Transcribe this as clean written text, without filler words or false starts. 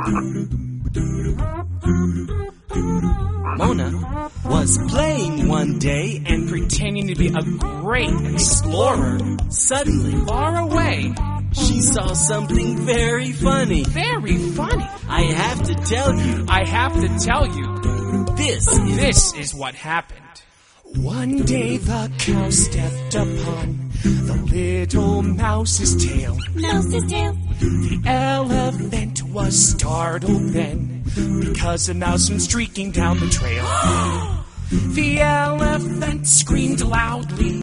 Mona was playing one day and pretending to be a great explorer. suddenly Far away. she saw something very funny. Very funny. I have to tell you, I have to tell you, this is what happened. One day the cow stepped upon the little mouse's tail. Mouse's tail. The elephant was startled then, because a mouse went streaking down the trail. The elephant screamed loudly.